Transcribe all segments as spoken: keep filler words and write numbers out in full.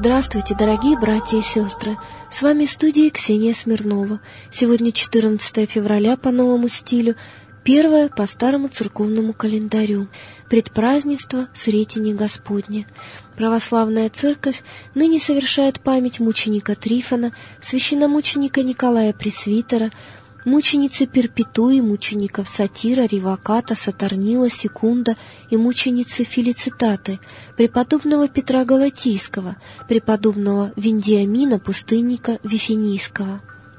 Здравствуйте, дорогие братья и сестры! С вами в студии Ксения Смирнова. Сегодня четырнадцатое февраля по новому стилю, первое по старому церковному календарю, предпразднество Сретения Господня. Православная церковь ныне совершает память мученика Трифона, священномученика Николая Пресвитера, мученицы Перпетуи, мучеников Сатира, Риваката, Сатарнила, Секунда и мученицы Фелицитаты, преподобного Петра Галатийского, преподобного Вендиамина, пустынника Вифинийского.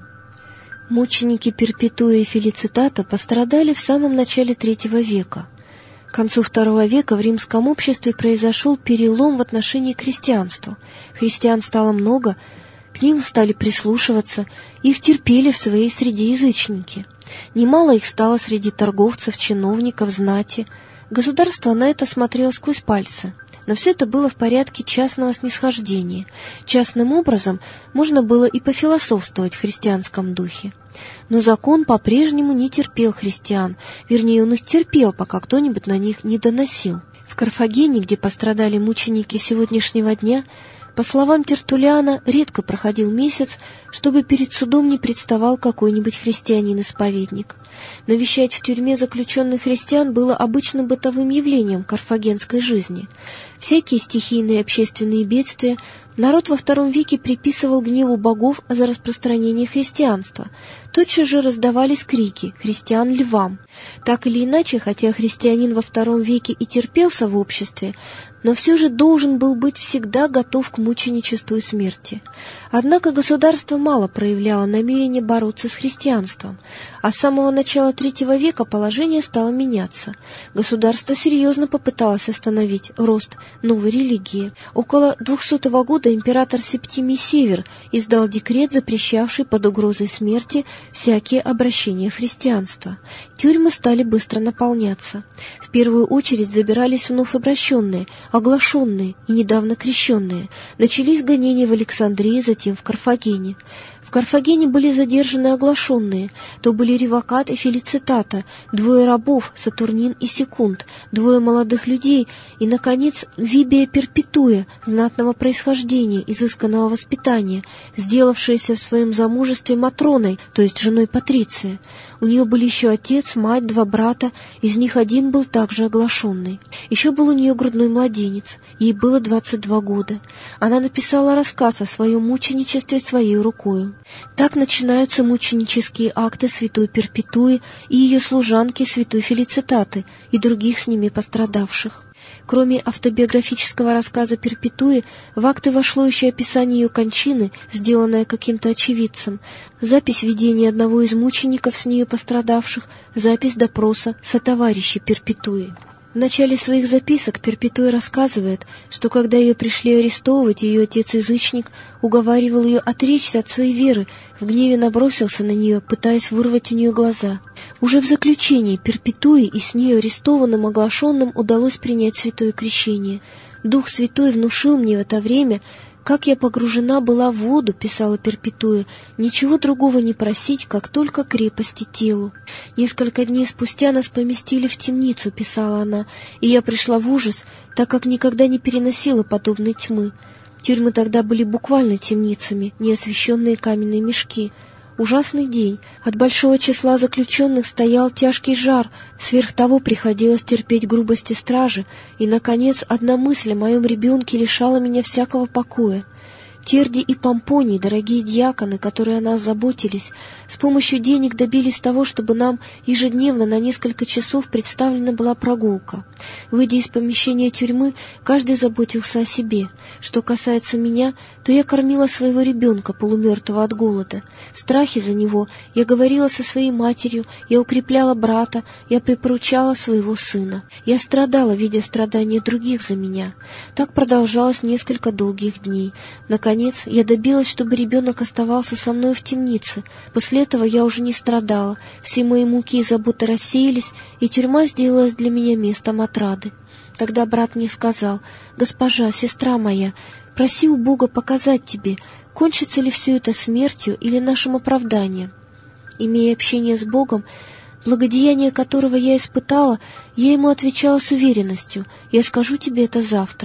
Мученики Перпетуи и Фелицитата пострадали в самом начале третьего века. К концу второго века в римском обществе произошел перелом в отношении к христианству. Христиан стало много, к ним стали прислушиваться, их терпели в своей среде язычники. Немало их стало среди торговцев, чиновников, знати. Государство на это смотрело сквозь пальцы. Но все это было в порядке частного снисхождения. Частным образом можно было и пофилософствовать в христианском духе. Но закон по-прежнему не терпел христиан, вернее, он их терпел, пока кто-нибудь на них не доносил. В Карфагене, где пострадали мученики сегодняшнего дня, по словам Тертуллиана, редко проходил месяц, чтобы перед судом не представал какой-нибудь христианин-исповедник. Навещать в тюрьме заключенных христиан было обычным бытовым явлением карфагенской жизни. Всякие стихийные общественные бедствия народ во втором веке приписывал гневу богов за распространение христианства. Тотчас же раздавались крики «Христиан львам!». Так или иначе, хотя христианин во втором веке и терпелся в обществе, но все же должен был быть всегда готов к мученичеству и смерти. Однако государство мало проявляло намерение бороться с христианством, а с самого начала третьего века положение стало меняться. Государство серьезно попыталось остановить рост новой религии. Около двухсотого года император Септимий Север издал декрет, запрещавший под угрозой смерти всякие обращения в христианство. Тюрьмы стали быстро наполняться. В первую очередь забирались вновь обращенные, оглашенные и недавно крещенные. Начались гонения в Александрии, затем в Карфагене. В Карфагене были задержаны оглашенные, то были Ривакат и Фелицитата, двое рабов, Сатурнин и Секунд, двое молодых людей и, наконец, Вибия Перпетуя, знатного происхождения, изысканного воспитания, сделавшаяся в своем замужестве Матроной, то есть женой Патриция. У нее были еще отец, мать, два брата, из них один был также оглашенный. Еще был у нее грудной младенец, ей было двадцать два года. Она написала рассказ о своем мученичестве своей рукою. Так начинаются мученические акты святой Перпетуи и ее служанки святой Фелицитаты и других с ними пострадавших. Кроме автобиографического рассказа Перпетуи, в акты вошло еще описание ее кончины, сделанное каким-то очевидцем, запись видения одного из мучеников с нее пострадавших, запись допроса сотоварищей Перпетуи. В начале своих записок Перпетуя рассказывает, что когда ее пришли арестовывать, ее отец-язычник уговаривал ее отречься от своей веры, в гневе набросился на нее, пытаясь вырвать у нее глаза. Уже в заключении Перпетуи и с нею арестованным оглашенным удалось принять святое крещение. «Дух Святой внушил мне в это время, как я погружена была в воду», — писала Перпетуя, — «ничего другого не просить, как только крепости телу». «Несколько дней спустя нас поместили в темницу», — писала она, — «и я пришла в ужас, так как никогда не переносила подобной тьмы. Тюрьмы тогда были буквально темницами, неосвещенные каменные мешки. Ужасный день. От большого числа заключенных стоял тяжкий жар, сверх того приходилось терпеть грубости стражи, и, наконец, одна мысль о моем ребенке лишала меня всякого покоя. Терди и Помпоний, дорогие диаконы, которые о нас заботились, с помощью денег добились того, чтобы нам ежедневно на несколько часов представлена была прогулка. Выйдя из помещения тюрьмы, каждый заботился о себе. Что касается меня, то я кормила своего ребенка, полумертвого от голода. В страхе за него я говорила со своей матерью, я укрепляла брата, я припоручала своего сына. Я страдала, видя страдания других за меня. Так продолжалось несколько долгих дней. Наконец, Наконец, я добилась, чтобы ребенок оставался со мной в темнице. После этого я уже не страдала, все мои муки и заботы рассеялись, и тюрьма сделалась для меня местом отрады. Тогда брат мне сказал: «Госпожа, сестра моя, проси у Бога показать тебе, кончится ли все это смертью или нашим оправданием». Имея общение с Богом, благодеяние которого я испытала, я ему отвечала с уверенностью: «Я скажу тебе это завтра».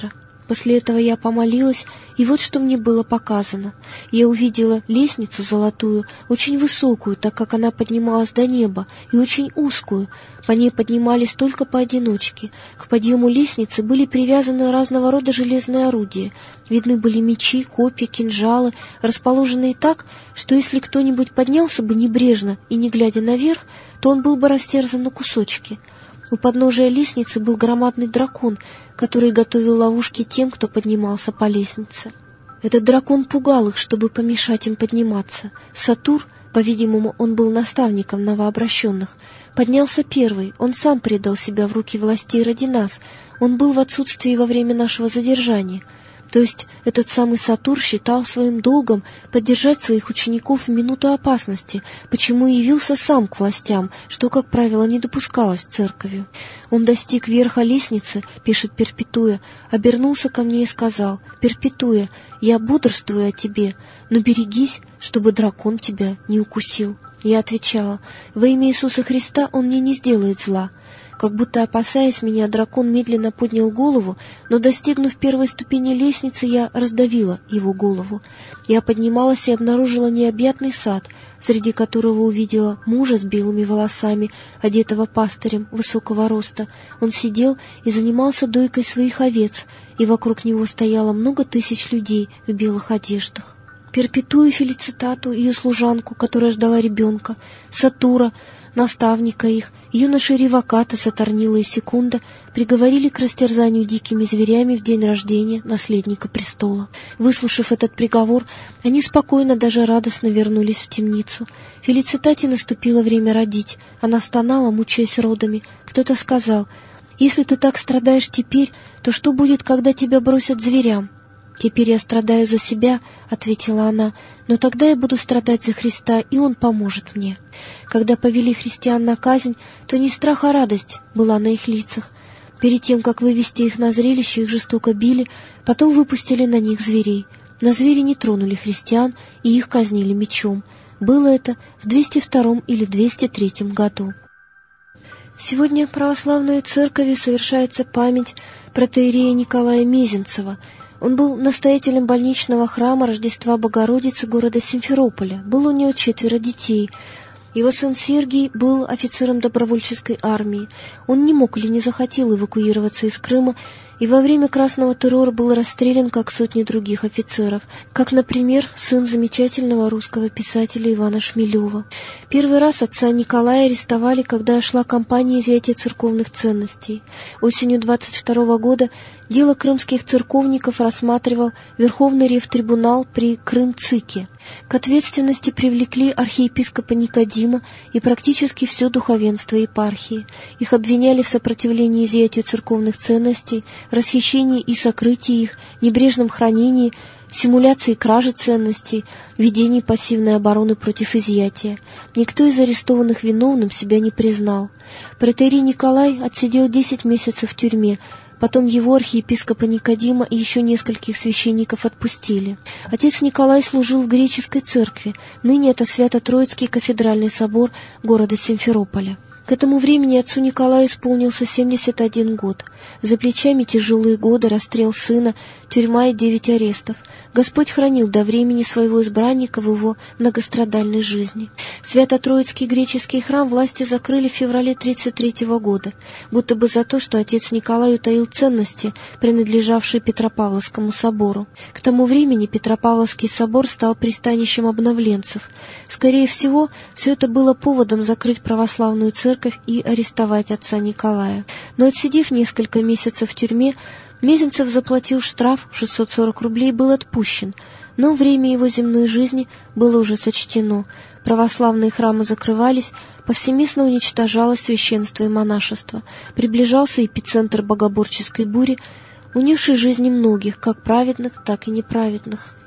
После этого я помолилась, и вот что мне было показано. Я увидела лестницу золотую, очень высокую, так как она поднималась до неба, и очень узкую. По ней поднимались только поодиночке. К подъему лестницы были привязаны разного рода железные орудия. Видны были мечи, копья, кинжалы, расположенные так, что если кто-нибудь поднялся бы небрежно и не глядя наверх, то он был бы растерзан на кусочки. У подножия лестницы был громадный дракон, который готовил ловушки тем, кто поднимался по лестнице. Этот дракон пугал их, чтобы помешать им подниматься. Сатур, по-видимому, он был наставником новообращенных, поднялся первый, он сам предал себя в руки властей ради нас, он был в отсутствии во время нашего задержания. То есть этот самый Сатур считал своим долгом поддержать своих учеников в минуту опасности, почему и явился сам к властям, что, как правило, не допускалось церковью. Он достиг верха лестницы, пишет Перпетуя, обернулся ко мне и сказал: «Перпетуя, я бодрствую о тебе, но берегись, чтобы дракон тебя не укусил». Я отвечала: «Во имя Иисуса Христа он мне не сделает зла». Как будто опасаясь меня, дракон медленно поднял голову, но, достигнув первой ступени лестницы, я раздавила его голову. Я поднималась и обнаружила необъятный сад, среди которого увидела мужа с белыми волосами, одетого пастырем высокого роста. Он сидел и занимался дойкой своих овец, и вокруг него стояло много тысяч людей в белых одеждах. Перпетую Фелицитату, ее служанку, которая ждала ребенка, Сатура, наставника их, юноши Ревоката, Сатарнила и Секунда приговорили к растерзанию дикими зверями в день рождения наследника престола. Выслушав этот приговор, они спокойно, даже радостно вернулись в темницу. Фелицитате наступило время родить. Она стонала, мучаясь родами. Кто-то сказал: «Если ты так страдаешь теперь, то что будет, когда тебя бросят зверям?» «Теперь я страдаю за себя», — ответила она, — «но тогда я буду страдать за Христа, и Он поможет мне». Когда повели христиан на казнь, то не страх, а радость была на их лицах. Перед тем, как вывести их на зрелище, их жестоко били, потом выпустили на них зверей. Но звери не тронули христиан, и их казнили мечом. Было это в двести втором или двести третьем году. Сегодня православной церковью совершается память протоиерея Николая Мезенцева. Он был настоятелем больничного храма Рождества Богородицы города Симферополя. Было у него четверо детей. Его сын Сергий был офицером добровольческой армии. Он не мог или не захотел эвакуироваться из Крыма, и во время Красного террора был расстрелян, как сотни других офицеров, как, например, сын замечательного русского писателя Ивана Шмелева. Первый раз отца Николая арестовали, когда шла кампания изъятия церковных ценностей. Осенью двадцать второго года дело крымских церковников рассматривал Верховный Ревтрибунал при Крым-ЦИКе. К ответственности привлекли архиепископа Никодима и практически все духовенство епархии. Их обвиняли в сопротивлении изъятию церковных ценностей, расхищении и сокрытии их, небрежном хранении, симуляции кражи ценностей, ведении пассивной обороны против изъятия. Никто из арестованных виновным себя не признал. Протоиерей Николай отсидел десять месяцев в тюрьме. Потом его, архиепископа Никодима, и еще нескольких священников отпустили. Отец Николай служил в греческой церкви, ныне это Свято-Троицкий кафедральный собор города Симферополя. К этому времени отцу Николаю исполнился семьдесят один год. За плечами тяжелые годы, расстрел сына, тюрьма и девять арестов. Господь хранил до времени своего избранника в его многострадальной жизни. Свято-Троицкий греческий храм власти закрыли в феврале тридцать третьего года, будто бы за то, что отец Николай утаил ценности, принадлежавшие Петропавловскому собору. К тому времени Петропавловский собор стал пристанищем обновленцев. Скорее всего, все это было поводом закрыть православную церковь и арестовать отца Николая. Но отсидев несколько месяцев в тюрьме, Мезенцев заплатил штраф шестьсот сорок рублей и был отпущен, но время его земной жизни было уже сочтено. Православные храмы закрывались, повсеместно уничтожалось священство и монашество. Приближался эпицентр богоборческой бури, унесший жизни многих, как праведных, так и неправедных.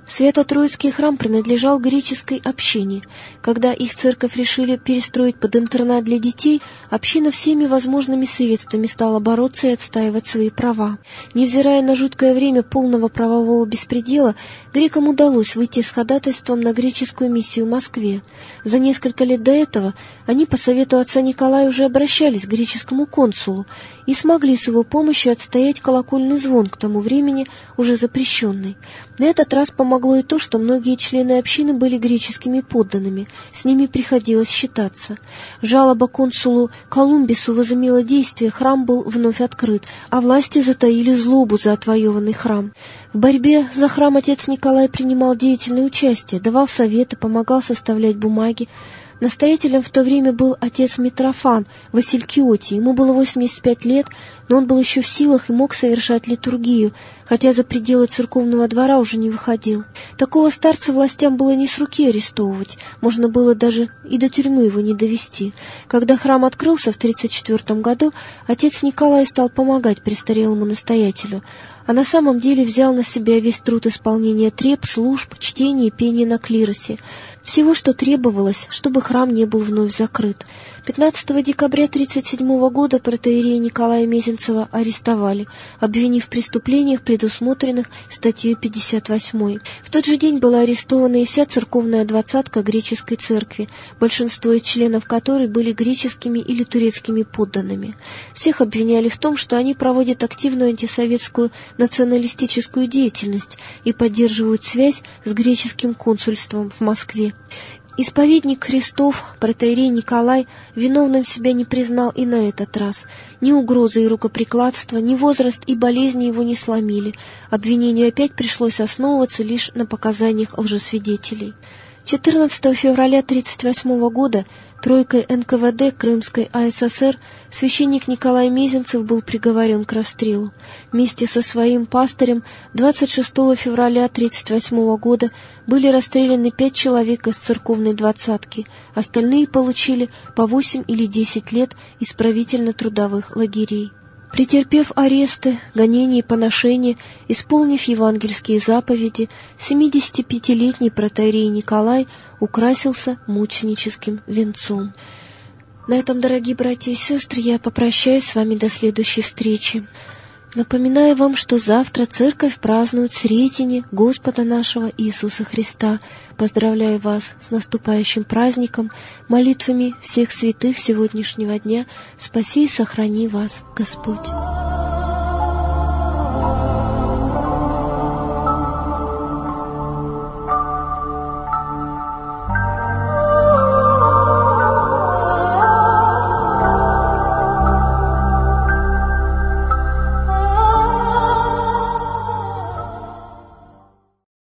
Свято-Троицкий храм принадлежал греческой общине. Когда их церковь решили перестроить под интернат для детей, община всеми возможными средствами стала бороться и отстаивать свои права. Невзирая на жуткое время полного правового беспредела, грекам удалось выйти с ходатайством на греческую миссию в Москве. За несколько лет до этого они по совету отца Николая уже обращались к греческому консулу и смогли с его помощью отстоять колокольный звон, к тому времени уже запрещенный. На этот раз помогло и то, что многие члены общины были греческими подданными, с ними приходилось считаться. Жалоба консулу Колумбису возымела действие, храм был вновь открыт, а власти затаили злобу за отвоеванный храм. В борьбе за храм отец Николай принимал деятельное участие, давал советы, помогал составлять бумаги. Настоятелем в то время был отец Митрофан Василькиотий. Ему было восемьдесят пять лет, но он был еще в силах и мог совершать литургию, хотя за пределы церковного двора уже не выходил. Такого старца властям было не с руки арестовывать, можно было даже и до тюрьмы его не довести. Когда храм открылся в тридцать четвёртом году, отец Николай стал помогать престарелому настоятелю, а на самом деле взял на себя весь труд исполнения треб, служб, чтения и пения на клиросе. Всего, что требовалось, чтобы храм не был вновь закрыт. пятнадцатого декабря тридцать седьмого года протоиерея Николая Мезенцева арестовали, обвинив в преступлениях, предусмотренных статьей пятьдесят восьмой. В тот же день была арестована и вся церковная двадцатка греческой церкви, большинство из членов которой были греческими или турецкими подданными. Всех обвиняли в том, что они проводят активную антисоветскую националистическую деятельность и поддерживают связь с греческим консульством в Москве. Исповедник Христов, протоиерей Николай, виновным себя не признал и на этот раз. Ни угрозы и рукоприкладства, ни возраст и болезни его не сломили. Обвинению опять пришлось основываться лишь на показаниях лжесвидетелей. четырнадцатого февраля тридцать восьмого года тройкой эн ка вэ дэ Крымской а эс эс эр священник Николай Мезенцев был приговорен к расстрелу. Вместе со своим пастырем двадцать шестого февраля тридцать восьмого года были расстреляны пять человек из церковной двадцатки, остальные получили по восемь или десять лет исправительно-трудовых лагерей. Претерпев аресты, гонения и поношения, исполнив евангельские заповеди, семидесятипятилетний протоиерей Николай украсился мученическим венцом. На этом, дорогие братья и сестры, я попрощаюсь с вами до следующей встречи. Напоминаю вам, что завтра Церковь празднует Сретение Господа нашего Иисуса Христа. Поздравляю вас с наступающим праздником, молитвами всех святых сегодняшнего дня. Спаси и сохрани вас, Господь.